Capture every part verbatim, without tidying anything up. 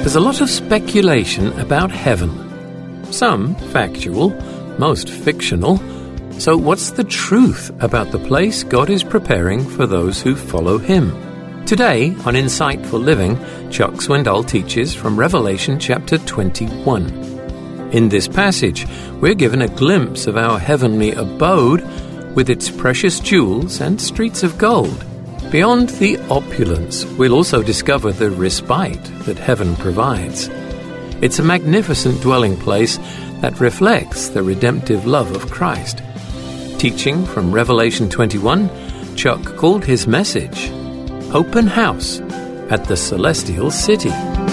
There's a lot of speculation about heaven. Some factual, most fictional. So what's the truth about the place God is preparing for those who follow Him? Today, on Insightful Living, Chuck Swindoll teaches from Revelation chapter twenty-one. In this passage, we're given a glimpse of our heavenly abode with its precious jewels and streets of gold. Beyond the opulence, we'll also discover the respite that heaven provides. It's a magnificent dwelling place that reflects the redemptive love of Christ. Teaching from Revelation twenty-one, Chuck called his message, Open House at the Celestial City.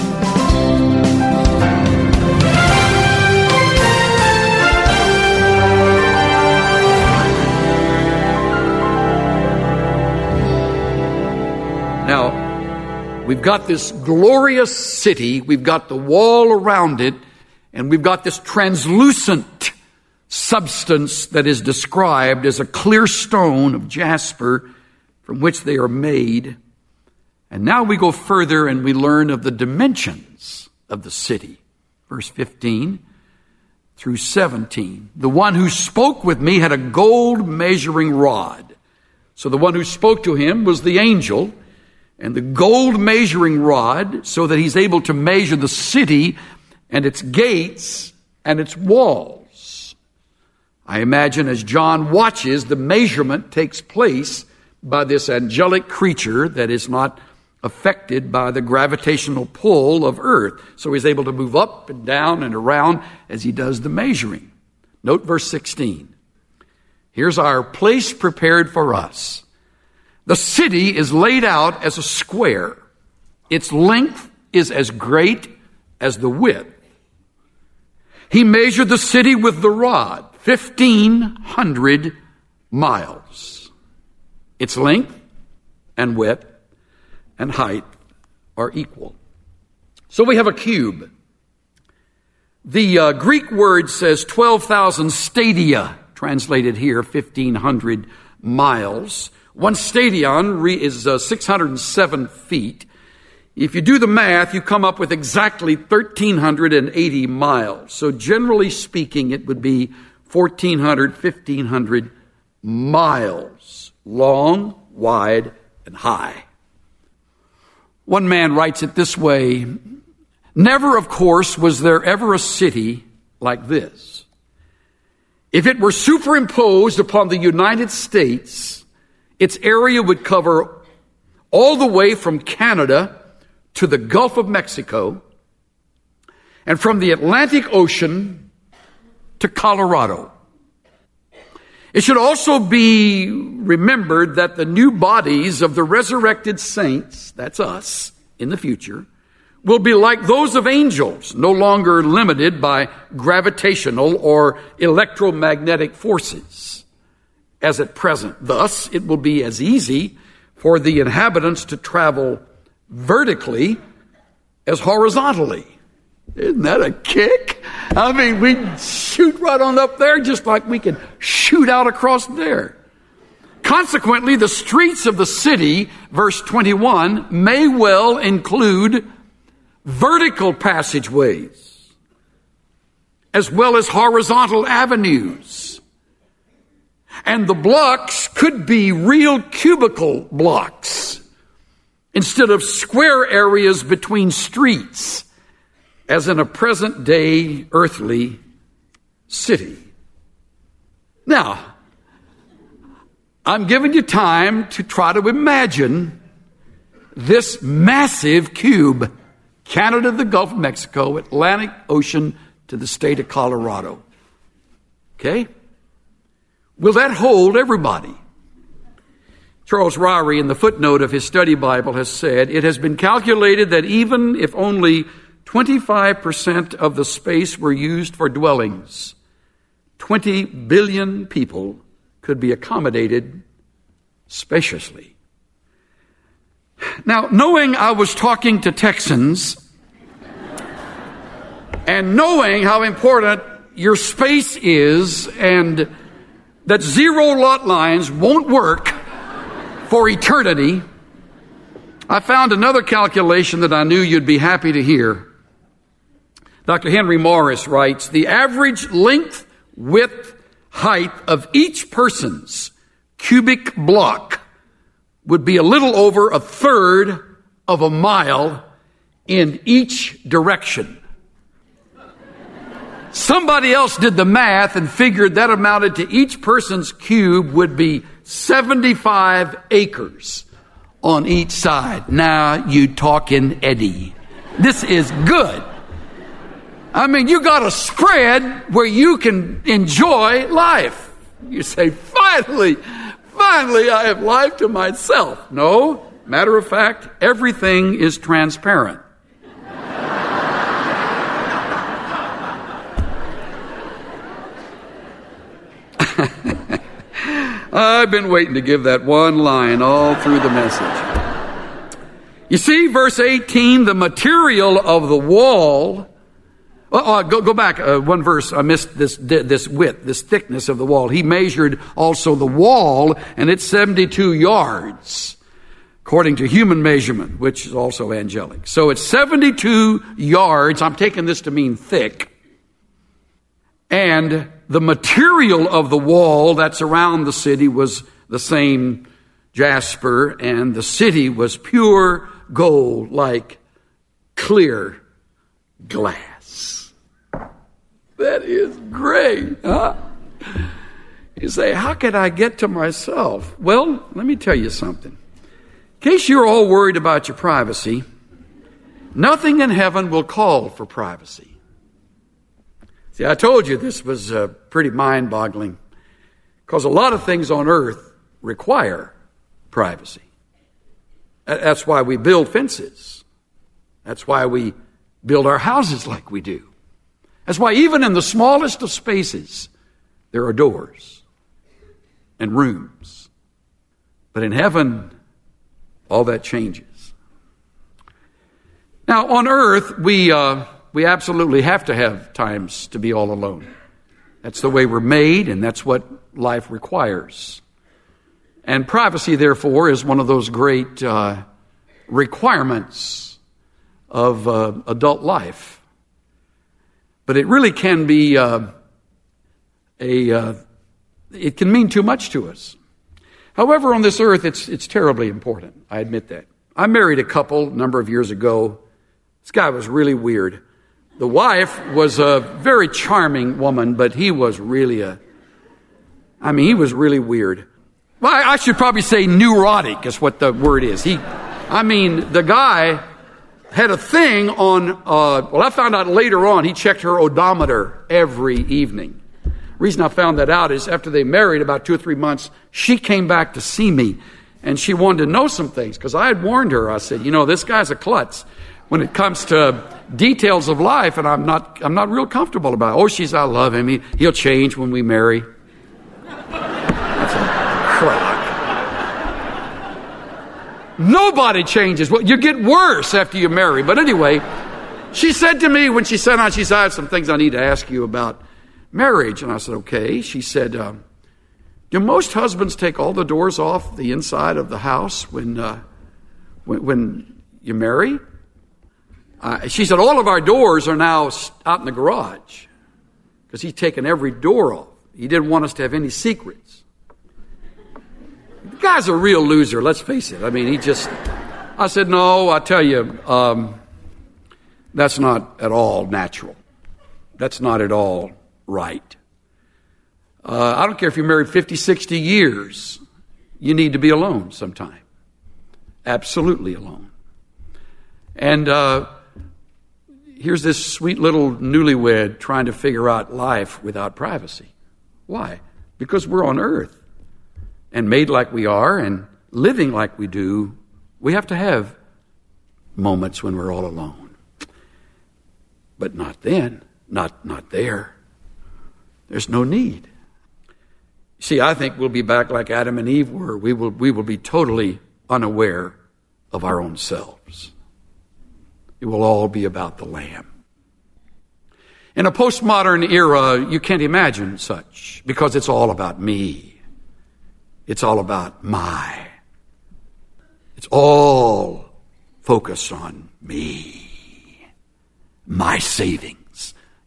Now, we've got this glorious city, we've got the wall around it, and we've got this translucent substance that is described as a clear stone of jasper from which they are made. And now we go further and we learn of the dimensions of the city. Verse fifteen through seventeen. The one who spoke with me had a gold measuring rod. So the one who spoke to him was the angel, and the gold measuring rod, so that he's able to measure the city and its gates and its walls. I imagine as John watches, the measurement takes place by this angelic creature that is not affected by the gravitational pull of earth. So he's able to move up and down and around as he does the measuring. Note verse sixteen. Here's our place prepared for us. The city is laid out as a square. Its length is as great as the width. He measured the city with the rod, fifteen hundred miles. Its length and width and height are equal. So we have a cube. The uh, Greek word says twelve thousand stadia, translated here, fifteen hundred miles. One stadion is uh, six hundred seven feet. If you do the math, you come up with exactly one thousand three hundred eighty miles. So generally speaking, it would be fourteen hundred, fifteen hundred miles. Long, wide, and high. One man writes it this way, never, of course, was there ever a city like this. If it were superimposed upon the United States, its area would cover all the way from Canada to the Gulf of Mexico, and from the Atlantic Ocean to Colorado. It should also be remembered that the new bodies of the resurrected saints, that's us, in the future, will be like those of angels, no longer limited by gravitational or electromagnetic forces as at present. Thus, it will be as easy for the inhabitants to travel vertically as horizontally. Isn't that a kick? I mean, we'd shoot right on up there just like we can shoot out across there. Consequently, the streets of the city, verse twenty-one, may well include vertical passageways as well as horizontal avenues. And the blocks could be real cubicle blocks instead of square areas between streets, as in a present-day earthly city. Now, I'm giving you time to try to imagine this massive cube, Canada, the Gulf of Mexico, Atlantic Ocean to the state of Colorado. Okay? Will that hold everybody? Charles Ryrie, in the footnote of his study Bible, has said, it has been calculated that even if only twenty-five percent of the space were used for dwellings, twenty billion people could be accommodated spaciously. Now, knowing I was talking to Texans and knowing how important your space is and that zero lot lines won't work for eternity, I found another calculation that I knew you'd be happy to hear. Doctor Henry Morris writes, the average length, width, height of each person's cubic block would be a little over a third of a mile in each direction. Somebody else did the math and figured that amounted to each person's cube would be seventy-five acres on each side. Now you talking Eddie. This is good. I mean, you got a spread where you can enjoy life. You say, finally, finally I have life to myself. No, matter of fact, everything is transparent. I've been waiting to give that one line all through the message. You see, verse eighteen, the material of the wall. Oh, uh, go, go back uh, one verse. I missed this this width, this thickness of the wall. He measured also the wall, and it's seventy-two yards, according to human measurement, which is also angelic. So it's seventy-two yards. I'm taking this to mean thick. And the material of the wall that's around the city was the same jasper, and the city was pure gold, like clear glass. That is great, huh? You say, how can I get to myself? Well, let me tell you something. In case you're all worried about your privacy, nothing in heaven will call for privacy. See, I told you this was uh, pretty mind-boggling, because a lot of things on earth require privacy. That's why we build fences. That's why we build our houses like we do. That's why even in the smallest of spaces, there are doors and rooms. But in heaven, all that changes. Now, on earth, we... Uh, We absolutely have to have times to be all alone. That's the way we're made, and that's what life requires. And privacy, therefore, is one of those great uh, requirements of uh, adult life. But it really can be uh, a. Uh, it can mean too much to us. However, on this earth, it's it's terribly important. I admit that. I married a couple a number of years ago. This guy was really weird. The wife was a very charming woman, but he was really a, I mean, he was really weird. Well, I, I should probably say neurotic is what the word is. He, I mean, the guy had a thing on, uh, well, I found out later on, he checked her odometer every evening. The reason I found that out is after they married about two or three months, she came back to see me, and she wanted to know some things, because I had warned her. I said, you know, this guy's a klutz when it comes to details of life, and I'm not I'm not real comfortable about it. Oh, she's, I love him. He, he'll change when we marry. That's a crock. Nobody changes. Well, you get worse after you marry. But anyway, she said to me when she sat down, she said, I have some things I need to ask you about marriage. And I said, okay. She said, uh, do most husbands take all the doors off the inside of the house when uh, when, when you marry? Uh, she said, all of our doors are now out in the garage because he's taken every door off. He didn't want us to have any secrets. The guy's a real loser, let's face it. I mean, he just, I said, no, I tell you, um, that's not at all natural. That's not at all right. Uh, I don't care if you're married fifty, sixty years, you need to be alone sometime. Absolutely alone. And, uh, here's this sweet little newlywed trying to figure out life without privacy. Why? Because we're on earth and made like we are and living like we do. We have to have moments when we're all alone. But not then, not, not there. There's no need. See, I think we'll be back like Adam and Eve were. We will, we will be totally unaware of our own selves. It will all be about the Lamb. In a postmodern era, you can't imagine such because it's all about me. It's all about my. It's all focused on me, my savings.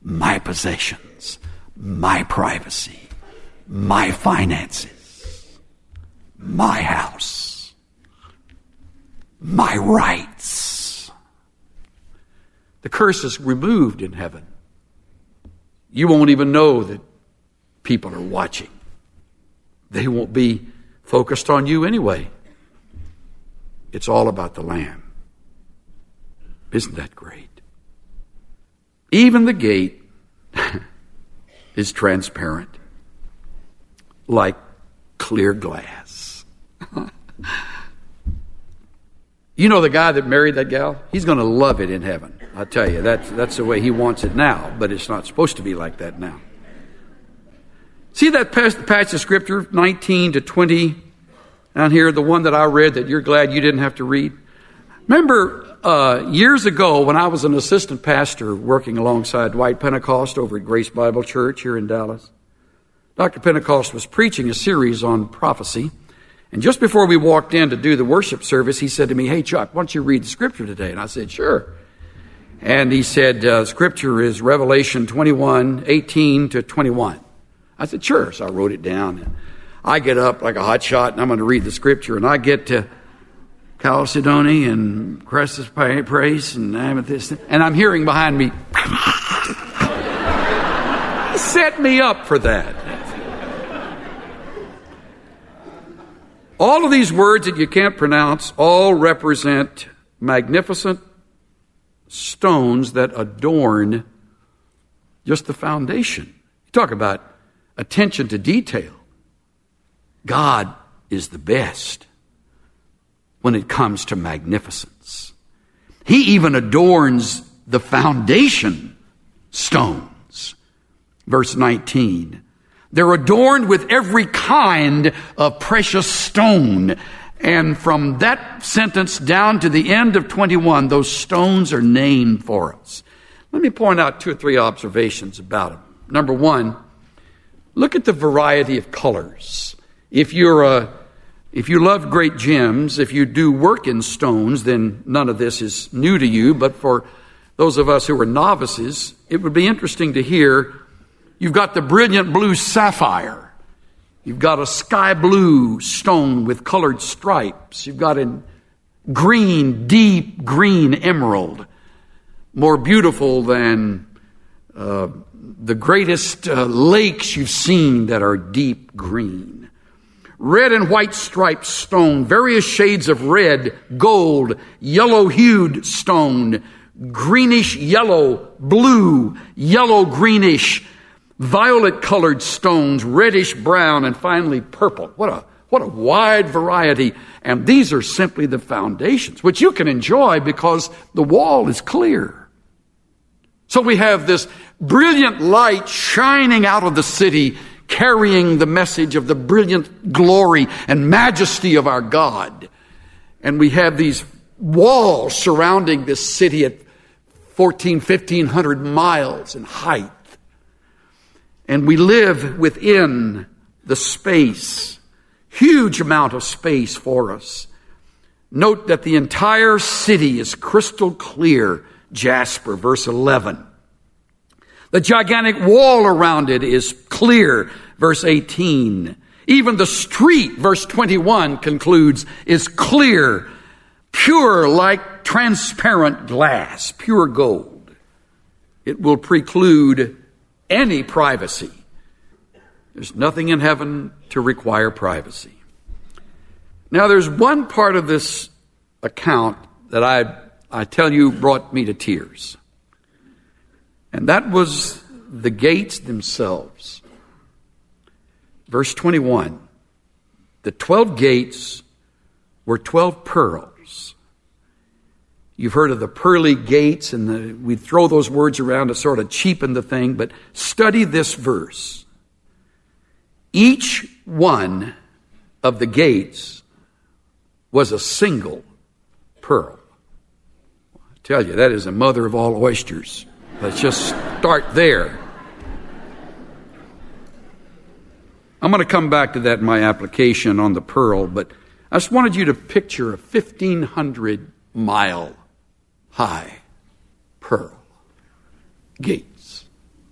my possessions, my privacy, my finances, my house, my rights. The curse is removed in heaven. You won't even know that people are watching. They won't be focused on you anyway. It's all about the Lamb. Isn't that great? Even the gate is transparent, like clear glass. You know the guy that married that gal? He's going to love it in heaven. I tell you, that's, that's the way he wants it now, but it's not supposed to be like that now. See that passage of Scripture, nineteen to twenty, down here, the one that I read that you're glad you didn't have to read? Remember, uh, years ago when I was an assistant pastor working alongside Dwight Pentecost over at Grace Bible Church here in Dallas, Doctor Pentecost was preaching a series on prophecy. And just before we walked in to do the worship service, he said to me, "Hey, Chuck, why don't you read the Scripture today?" And I said, "Sure." And he said, uh, Scripture is Revelation twenty-one, eighteen to twenty-one. I said, "Sure." So I wrote it down. And I get up like a hot shot, and I'm going to read the Scripture. And I get to Chalcedony and Crescent Praise and Amethyst, and I'm hearing behind me, set me up for that. All of these words that you can't pronounce all represent magnificent stones that adorn just the foundation. You talk about attention to detail. God is the best when it comes to magnificence. He even adorns the foundation stones. Verse nineteen. They're adorned with every kind of precious stone. And from that sentence down to the end of twenty-one, those stones are named for us. Let me point out two or three observations about them. Number one, look at the variety of colors. If you're a, if you love great gems, if you do work in stones, then none of this is new to you. But for those of us who are novices, it would be interesting to hear. You've got the brilliant blue sapphire. You've got a sky blue stone with colored stripes. You've got a green, deep green emerald, more beautiful than uh, the greatest uh, lakes you've seen that are deep green. Red and white striped stone, various shades of red, gold, yellow-hued stone, greenish yellow, blue, yellow greenish, violet-colored stones, reddish-brown, and finally purple. What a what a wide variety. And these are simply the foundations, which you can enjoy because the wall is clear. So we have this brilliant light shining out of the city, carrying the message of the brilliant glory and majesty of our God. And we have these walls surrounding this city at fourteen, fifteen hundred miles in height. And we live within the space, huge amount of space for us. Note that the entire city is crystal clear, jasper, verse eleven. The gigantic wall around it is clear, verse eighteen. Even the street, verse twenty-one, concludes, is clear, pure like transparent glass, pure gold. It will preclude any privacy. There's nothing in heaven to require privacy. Now, there's one part of this account that I, I tell you brought me to tears. And that was the gates themselves. Verse twenty-one. The twelve gates were twelve pearls. You've heard of the pearly gates, and the, we throw those words around to sort of cheapen the thing, but study this verse. Each one of the gates was a single pearl. I tell you, that is the mother of all oysters. Let's just start there. I'm going to come back to that in my application on the pearl, but I just wanted you to picture a fifteen hundred mile high pearl gates.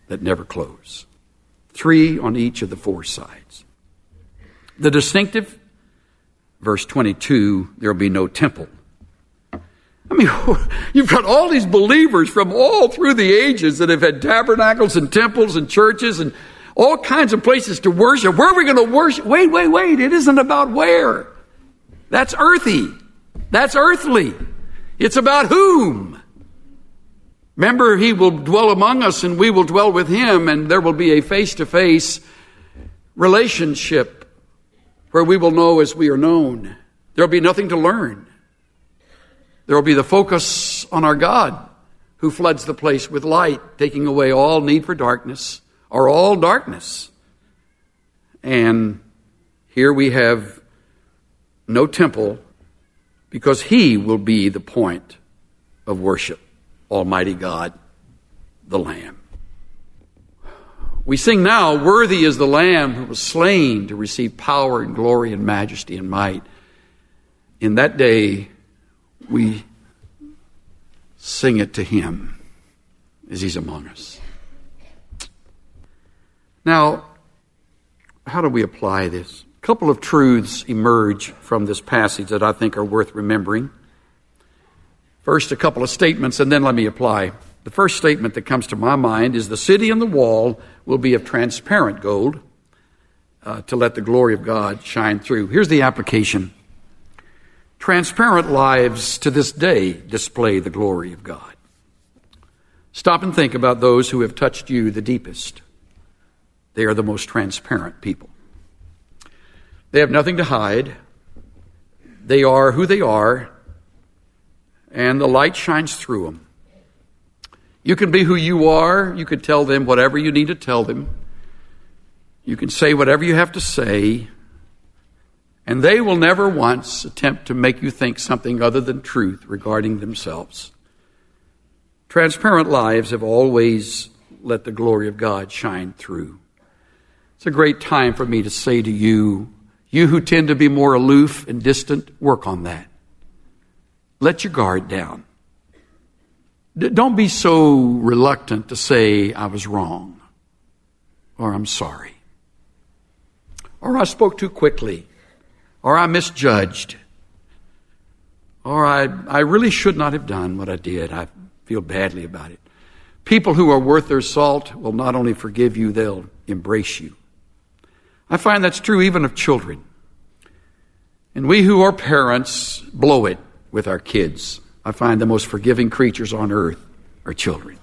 that never close. Three on each of the four sides. The distinctive, verse twenty-two, there will be no temple. I mean, you've got all these believers from all through the ages that have had tabernacles and temples and churches and all kinds of places to worship. Where are we going to worship? Wait, wait, wait. It isn't about where. That's earthy. That's earthly. It's about whom. Remember, he will dwell among us and we will dwell with him, and there will be a face-to-face relationship where we will know as we are known. There will be nothing to learn. There will be the focus on our God who floods the place with light, taking away all need for darkness, or all darkness. And here we have no temple because he will be the point of worship, Almighty God, the Lamb. We sing now, worthy is the Lamb who was slain to receive power and glory and majesty and might. In that day, we sing it to him as he's among us. Now, how do we apply this? A couple of truths emerge from this passage that I think are worth remembering. First, a couple of statements, and then let me apply. The first statement that comes to my mind is the city and the wall will be of transparent gold uh, to let the glory of God shine through. Here's the application. Transparent lives to this day display the glory of God. Stop and think about those who have touched you the deepest. They are the most transparent people. They have nothing to hide. They are who they are, and the light shines through them. You can be who you are. You can tell them whatever you need to tell them. You can say whatever you have to say. And they will never once attempt to make you think something other than truth regarding themselves. Transparent lives have always let the glory of God shine through. It's a great time for me to say to you, you who tend to be more aloof and distant, work on that. Let your guard down. D- don't be so reluctant to say, I was wrong, or I'm sorry, or I spoke too quickly, or I misjudged, or I, I really should not have done what I did. I feel badly about it. People who are worth their salt will not only forgive you, they'll embrace you. I find that's true even of children. And we who are parents blow it with our kids. I find the most forgiving creatures on earth are children.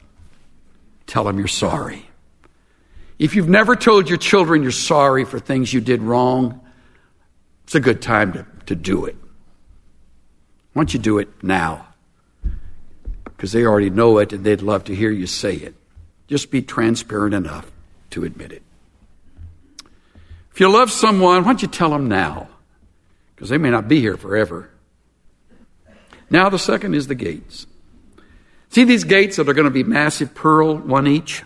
Tell them you're sorry. If you've never told your children you're sorry for things you did wrong, it's a good time to, to do it. Why don't you do it now? Because they already know it and they'd love to hear you say it. Just be transparent enough to admit it. If you love someone, why don't you tell them now? Because they may not be here forever. Now the second is the gates. See these gates that are going to be massive pearl, one each?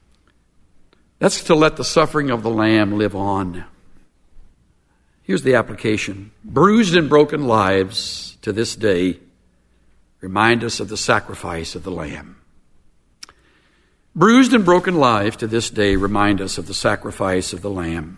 That's to let the suffering of the Lamb live on. Here's the application. Bruised and broken lives to this day remind us of the sacrifice of the Lamb. Bruised and broken lives to this day remind us of the sacrifice of the Lamb.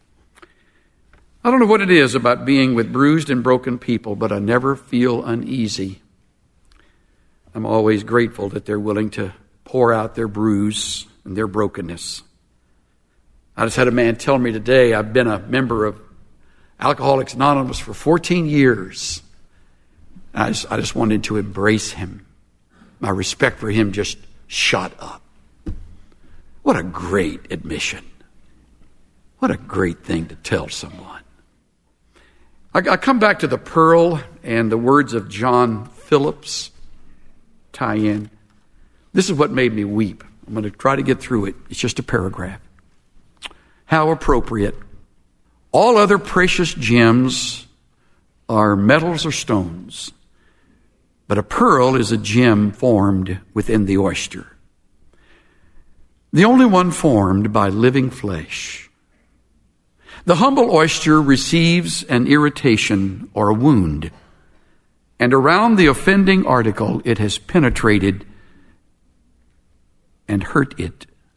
I don't know what it is about being with bruised and broken people, but I never feel uneasy. I'm always grateful that they're willing to pour out their bruise and their brokenness. I just had a man tell me today, I've been a member of Alcoholics Anonymous for fourteen years. I just, I just wanted to embrace him. My respect for him just shot up. What a great admission. What a great thing to tell someone. I, I come back to the pearl and the words of John Phillips tie in. This is what made me weep. I'm going to try to get through it. It's just a paragraph. How appropriate. All other precious gems are metals or stones, but a pearl is a gem formed within the oyster. The only one formed by living flesh. The humble oyster receives an irritation or a wound, and around the offending article it has penetrated and hurt it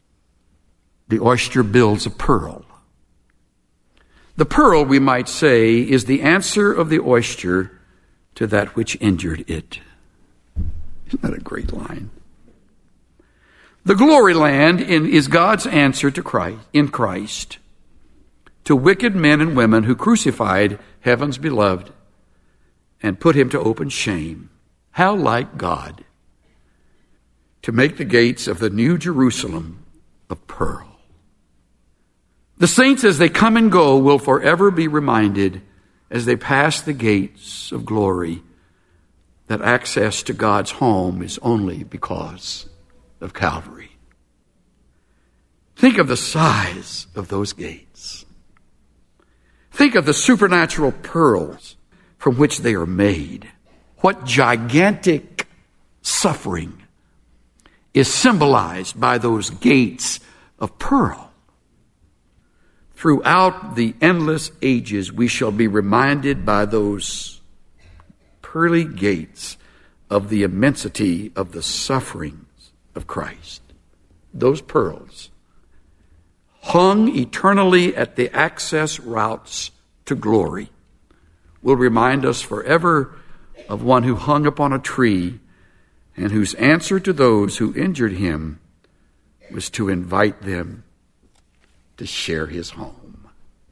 the oyster builds a pearl. The pearl, we might say, is the answer of the oyster to that which injured it. Isn't that a great line? The glory land in, is God's answer to Christ, in Christ, to wicked men and women who crucified heaven's beloved and put him to open shame. How like God to make the gates of the New Jerusalem of pearl. The saints, as they come and go, will forever be reminded as they pass the gates of glory that access to God's home is only because of Calvary. Think of the size of those gates. Think of the supernatural pearls from which they are made. What gigantic suffering is symbolized by those gates of pearl. Throughout the endless ages, we shall be reminded by those pearly gates of the immensity of the sufferings of Christ. Those pearls, hung eternally at the access routes to glory, will remind us forever of one who hung upon a tree and whose answer to those who injured him was to invite them to share his home.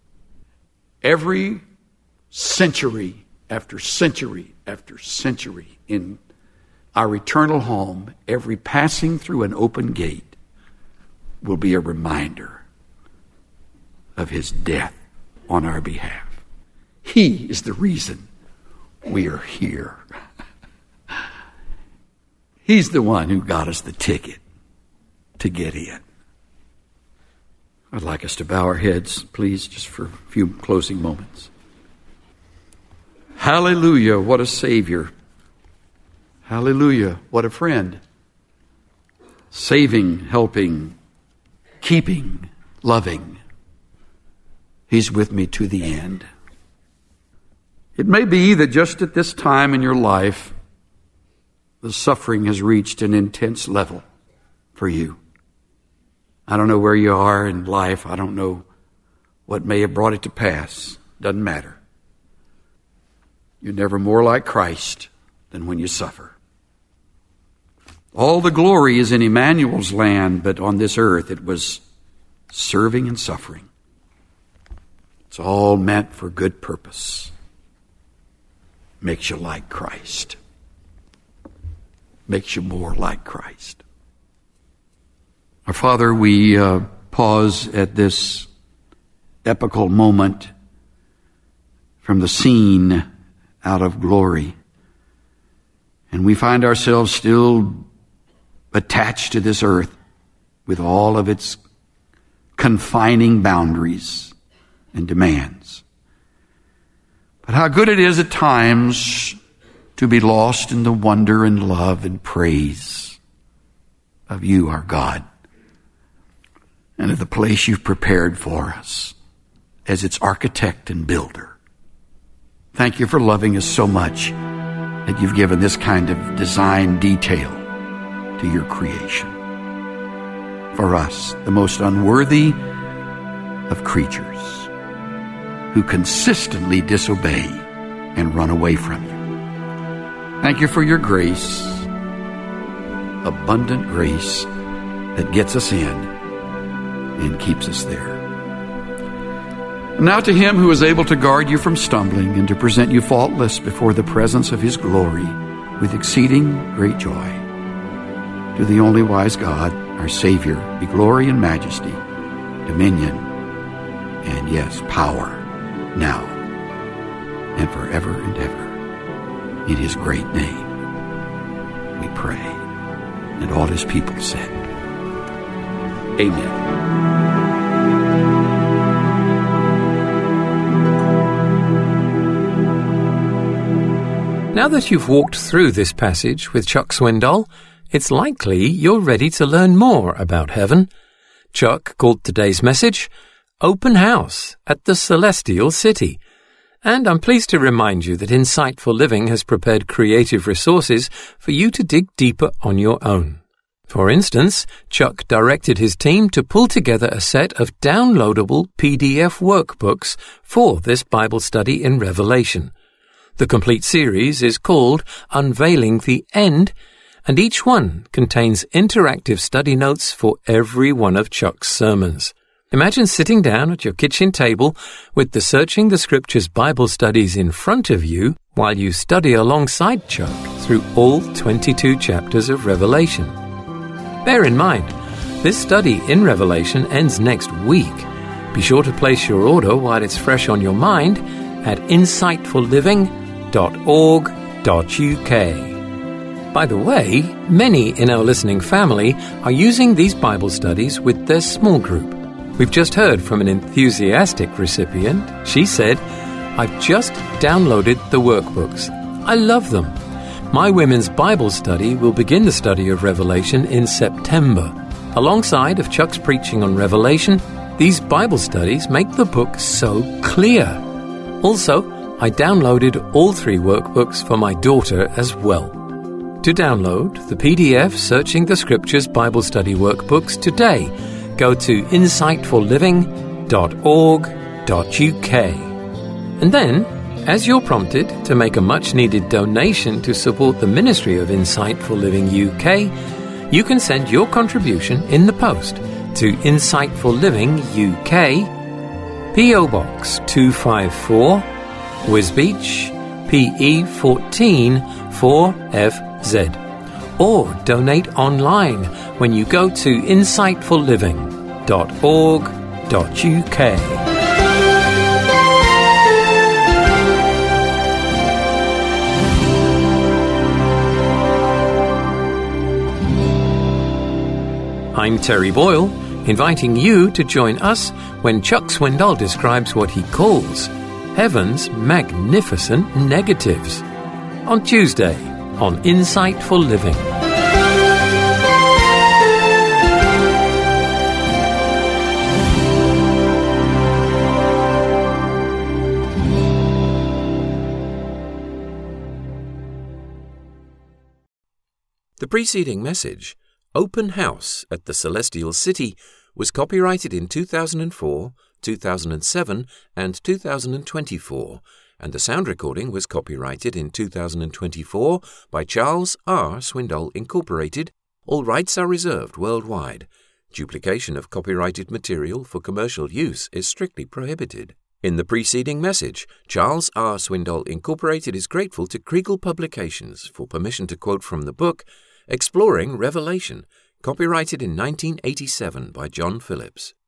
Every century after century after century in our eternal home, every passing through an open gate will be a reminder of his death on our behalf. He is the reason we are here. He's the one who got us the ticket to get in. I'd like us to bow our heads, please, just for a few closing moments. Hallelujah, what a Savior. Hallelujah, what a friend. Saving, helping, keeping, loving. He's with me to the end. It may be that just at this time in your life, the suffering has reached an intense level for you. I don't know where you are in life. I don't know what may have brought it to pass. Doesn't matter. You're never more like Christ than when you suffer. All the glory is in Emmanuel's land, but on this earth it was serving and suffering. It's all meant for good purpose. Makes you like Christ. Makes you more like Christ. Our Father, we uh, pause at this epical moment from the scene out of glory. And we find ourselves still attached to this earth with all of its confining boundaries and demands. But how good it is at times to be lost in the wonder and love and praise of you, our God, and of the place you've prepared for us as its architect and builder. Thank you for loving us so much that you've given this kind of design detail to your creation. For us, the most unworthy of creatures who consistently disobey and run away from you. Thank you for your grace, abundant grace that gets us in and keeps us there. Now to him who is able to guard you from stumbling and to present you faultless before the presence of his glory with exceeding great joy. To the only wise God, our Savior, be glory and majesty, dominion, and yes, power, now and forever and ever. In his great name, we pray. And all his people said, Amen. Now that you've walked through this passage with Chuck Swindoll, it's likely you're ready to learn more about heaven. Chuck called today's message, Open House at the Celestial City. And I'm pleased to remind you that Insightful Living has prepared creative resources for you to dig deeper on your own. For instance, Chuck directed his team to pull together a set of downloadable P D F workbooks for this Bible study in Revelation. The complete series is called Unveiling the End, and each one contains interactive study notes for every one of Chuck's sermons. Imagine sitting down at your kitchen table with the Searching the Scriptures Bible studies in front of you while you study alongside Chuck through all twenty-two chapters of Revelation. Bear in mind, this study in Revelation ends next week. Be sure to place your order while it's fresh on your mind at insightful living dot org dot U K. By the way, many in our listening family are using these Bible studies with their small group. We've just heard from an enthusiastic recipient. She said, "I've just downloaded the workbooks. I love them. My women's Bible study will begin the study of Revelation in September. Alongside of Chuck's preaching on Revelation, these Bible studies make the book so clear. Also, I downloaded all three workbooks for my daughter as well." To download the P D F Searching the Scriptures Bible Study workbooks today, go to insightful living dot org dot U K. And then, as you're prompted to make a much-needed donation to support the ministry of Insightful Living U K, you can send your contribution in the post to Insightful Living U K, P O Box two five four, Wisbech, P E fourteen four F Z, or donate online when you go to insightful living dot org dot U K. I'm Terry Boyle, inviting you to join us when Chuck Swindoll describes what he calls heaven's magnificent negatives on Tuesday on Insightful Living. The preceding message, Open House at the Celestial City, was copyrighted in two thousand four, two thousand seven, and two thousand twenty-four, and the sound recording was copyrighted in two thousand twenty-four by Charles R. Swindoll Incorporated. All rights are reserved worldwide. Duplication of copyrighted material for commercial use is strictly prohibited. In the preceding message, Charles R. Swindoll Incorporated is grateful to Kriegel Publications for permission to quote from the book Exploring Revelation, copyrighted in nineteen eighty-seven by John Phillips.